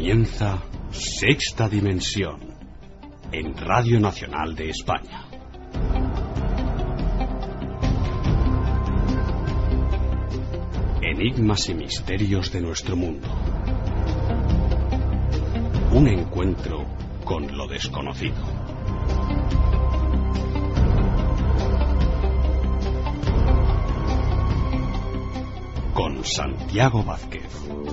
Comienza Sexta Dimensión en Radio Nacional de España. Enigmas y misterios de nuestro mundo. Un encuentro con lo desconocido. Con Santiago Vázquez.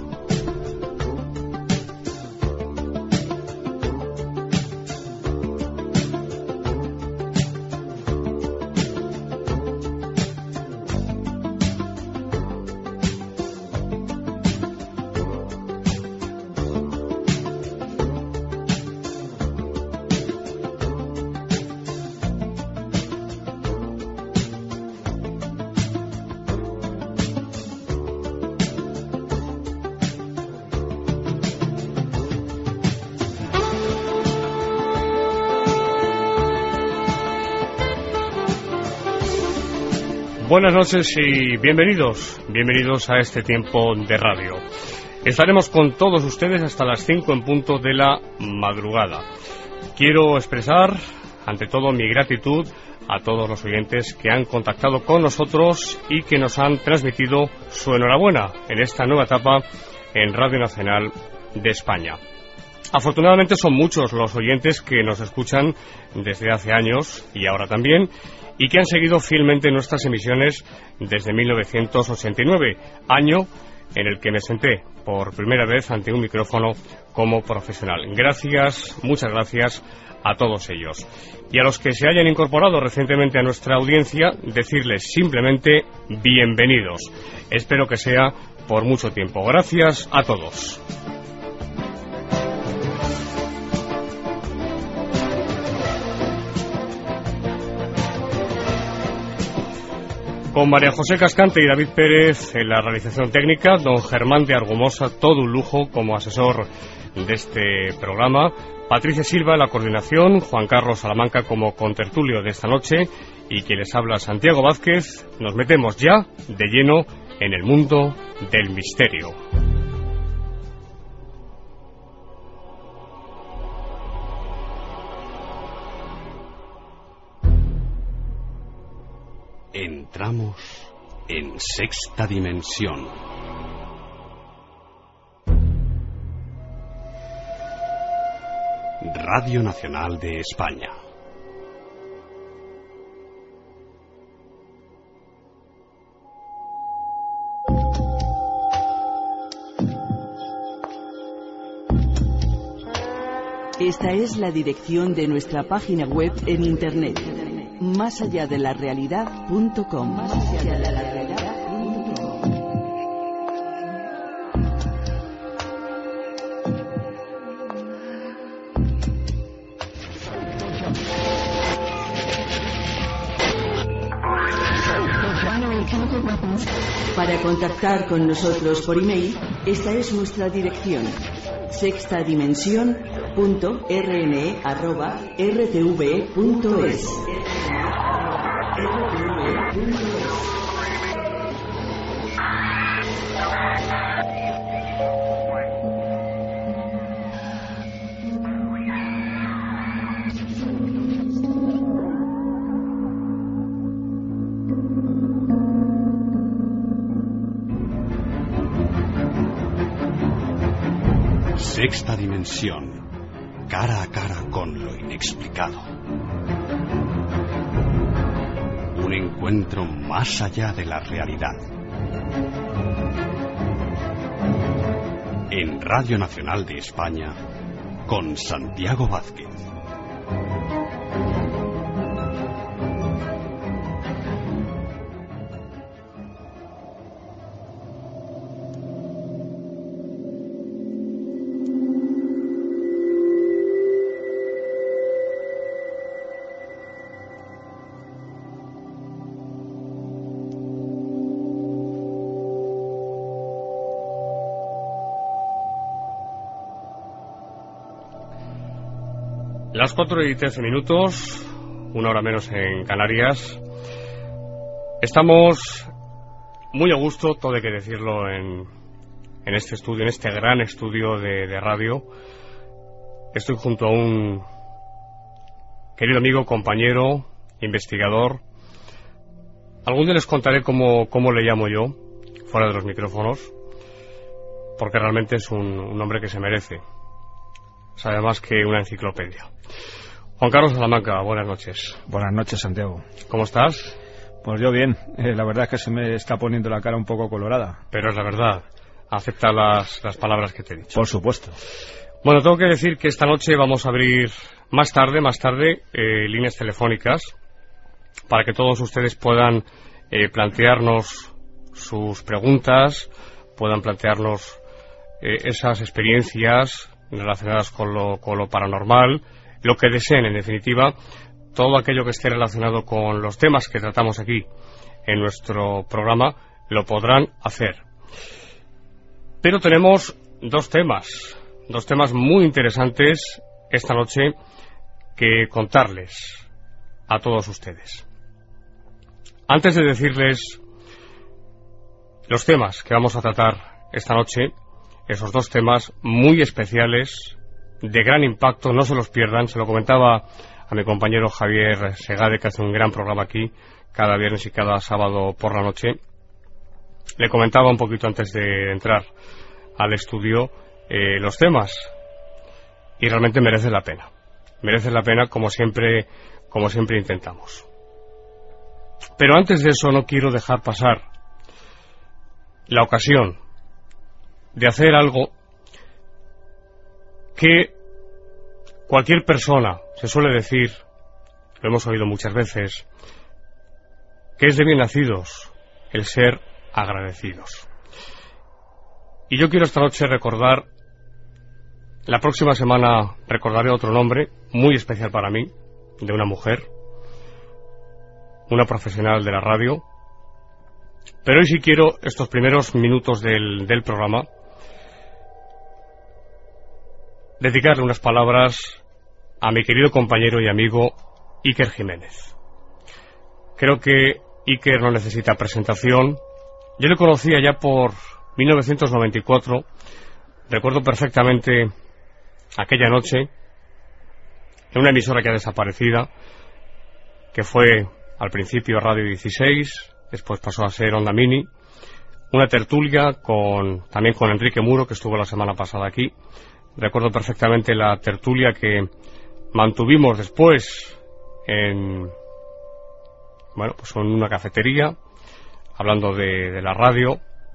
Buenas noches y bienvenidos a este tiempo de radio. Estaremos con todos ustedes hasta las 5 en punto de la madrugada. Quiero expresar, ante todo, mi gratitud a todos los oyentes que han contactado con nosotros y que nos han transmitido su enhorabuena en esta nueva etapa en Radio Nacional de España. Afortunadamente son muchos los oyentes que nos escuchan desde hace años y ahora también, y que han seguido fielmente nuestras emisiones desde 1989, año en el que me senté por primera vez ante un micrófono como profesional. Gracias, muchas gracias a todos ellos. Y a los que se hayan incorporado recientemente a nuestra audiencia, decirles simplemente bienvenidos. Espero que sea por mucho tiempo. Gracias a todos. Con María José Cascante y David Pérez en la realización técnica, don Germán de Argumosa, todo un lujo como asesor de este programa, Patricia Silva en la coordinación, Juan Carlos Salamanca como contertulio de esta noche y quien les habla, Santiago Vázquez. Nos metemos ya de lleno en el mundo del misterio. Entramos en Sexta Dimensión. Radio Nacional de España. Esta es la dirección de nuestra página web en Internet. Más allá de la realidad.com. Más allá de la realidad.com. Para contactar con nosotros por email, esta es nuestra dirección: sextadimensión.rne@rtve.es. Sexta Dimensión, cara a cara con lo inexplicado. Un encuentro más allá de la realidad. En Radio Nacional de España, con Santiago Vázquez. Las 4:13, una hora menos en Canarias. Estamos muy a gusto, todo hay que decirlo, en en este estudio, en este gran estudio de radio. Estoy junto a un querido amigo, compañero, investigador. Algún día les contaré cómo le llamo yo, fuera de los micrófonos, porque realmente es un hombre que se merece. Sabe más que una enciclopedia. Juan Carlos Salamanca, buenas noches. Buenas noches, Santiago. ¿Cómo estás? Pues yo bien. La verdad es que se me está poniendo la cara un poco colorada. Pero es la verdad. Acepta las palabras que te he dicho. Por supuesto. Bueno, tengo que decir que esta noche vamos a abrir más tarde, líneas telefónicas para que todos ustedes puedan plantearnos sus preguntas, puedan plantearnos esas experiencias relacionadas con lo paranormal, lo que deseen, en definitiva, todo aquello que esté relacionado con los temas que tratamos aquí en nuestro programa, lo podrán hacer. Pero tenemos dos temas muy interesantes esta noche que contarles a todos ustedes. Antes de decirles los temas que vamos a tratar esta noche, esos dos temas muy especiales, de gran impacto, no se los pierdan. Se lo comentaba a mi compañero Javier Segade, que hace un gran programa aquí cada viernes y cada sábado por la noche. Le comentaba un poquito antes de entrar al estudio los temas, y realmente merece la pena, como siempre intentamos. Pero antes de eso no quiero dejar pasar la ocasión de hacer algo que cualquier persona, se suele decir, lo hemos oído muchas veces, que es de bien nacidos el ser agradecidos. Y yo quiero esta noche recordar, la próxima semana recordaré otro nombre muy especial para mí, de una mujer, una profesional de la radio. Pero hoy sí quiero, estos primeros minutos del programa, dedicarle unas palabras a mi querido compañero y amigo Iker Jiménez. Creo que Iker no necesita presentación. Yo le conocía ya por 1994. Recuerdo perfectamente aquella noche en una emisora ya desaparecida, que fue al principio Radio 16, después pasó a ser Onda Mini, una tertulia también con Enrique Muro, que estuvo la semana pasada aquí. Recuerdo perfectamente la tertulia que mantuvimos después en una cafetería, hablando de la radio.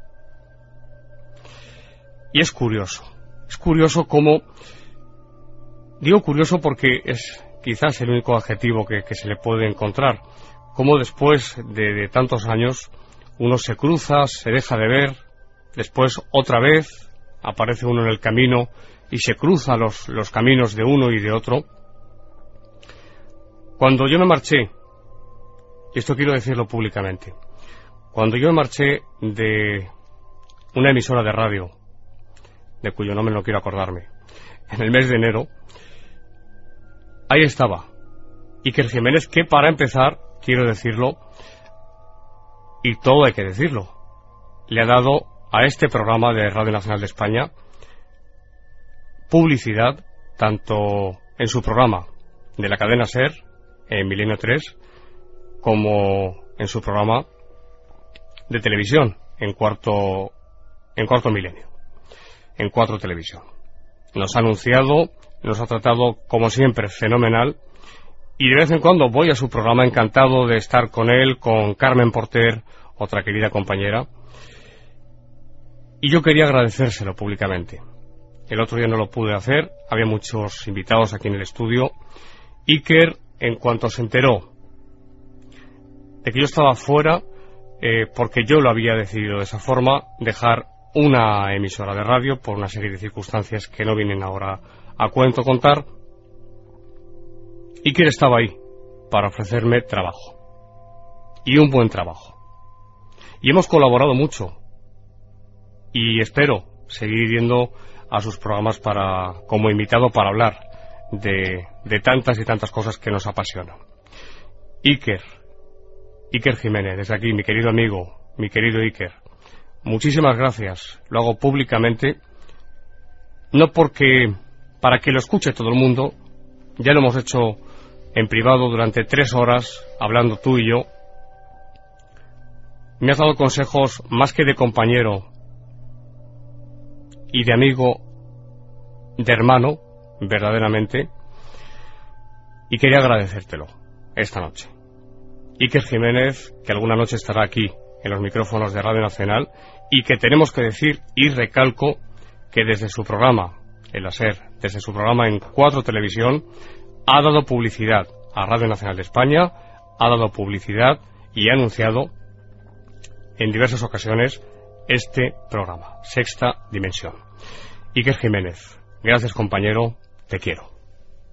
Y es curioso cómo, digo curioso porque es quizás el único adjetivo que se le puede encontrar, cómo después de tantos años uno se cruza, se deja de ver, después otra vez aparece uno en el camino y se cruza los caminos de uno y de otro. Cuando yo me marché, y esto quiero decirlo públicamente, cuando yo me marché de una emisora de radio, de cuyo nombre no quiero acordarme, en el mes de enero, ahí estaba Iker Jiménez, que para empezar, quiero decirlo, y todo hay que decirlo, le ha dado a este programa de Radio Nacional de España publicidad, tanto en su programa de la cadena SER, en Milenio 3, como en su programa de televisión, en Cuarto Milenio, en 4 Televisión. Nos ha anunciado, nos ha tratado como siempre fenomenal, y de vez en cuando voy a su programa encantado de estar con él, con Carmen Porter, otra querida compañera, y yo quería agradecérselo públicamente. El otro día no lo pude hacer, había muchos invitados aquí en el estudio. Iker, en cuanto se enteró de que yo estaba fuera, porque yo lo había decidido de esa forma, dejar una emisora de radio por una serie de circunstancias que no vienen ahora a cuento contar, Iker estaba ahí para ofrecerme trabajo, y un buen trabajo, y hemos colaborado mucho, y espero seguir yendo a sus programas como invitado para hablar de tantas y tantas cosas que nos apasionan. Iker Jiménez, desde aquí, mi querido amigo, mi querido Iker, muchísimas gracias. Lo hago públicamente, no para que lo escuche todo el mundo. Ya lo hemos hecho en privado durante 3 horas, hablando tú y yo. Me has dado consejos más que de compañero y de amigo, de hermano, verdaderamente, y quería agradecértelo esta noche. Iker Jiménez, que alguna noche estará aquí en los micrófonos de Radio Nacional, y que tenemos que decir, y recalco, que desde su programa, el ASER, desde su programa en 4 Televisión, ha dado publicidad a Radio Nacional de España, ha dado publicidad y ha anunciado en diversas ocasiones este programa, Sexta Dimensión. Iker Jiménez, gracias compañero, te quiero.